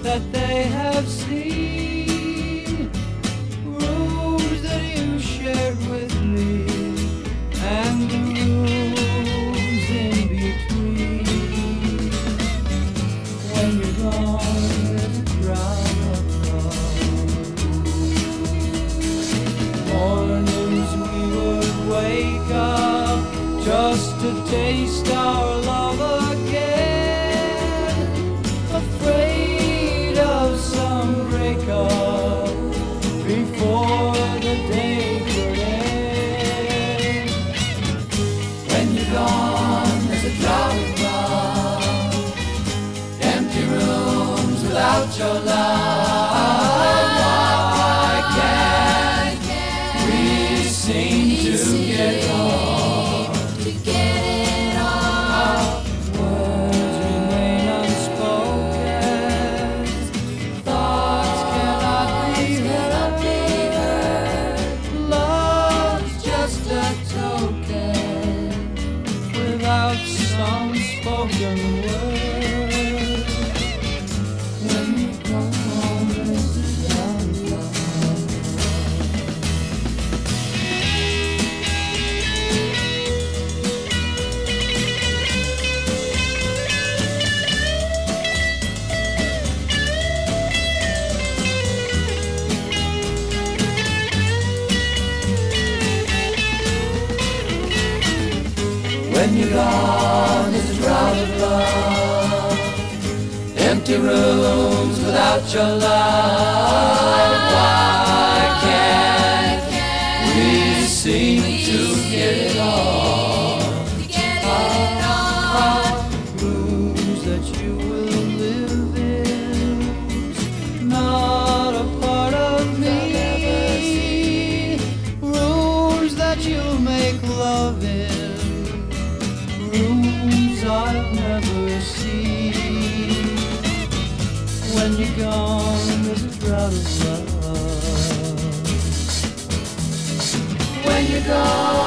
that they have seen, rooms that you shared with me, and the rooms in between. When you're gone, there's a drought of love. Mornings we would wake up just to taste our love again, afraid of some breakup before the day could end. When you're gone, there's a drought of love, empty rooms without your love. Why can't we seem to get on? Words remain unspoken, thoughts cannot be heard. Love's just a token without some spoken word. When you come home, there's a drought of love. When you're gone, there's a drought of love, empty rooms without your love. Why can't we seem to get it all? Rooms that you will live in, not a part of me. Rooms that you'll make love in, rooms I'll never see. When you're gone, there's a drought of love. When you're gone,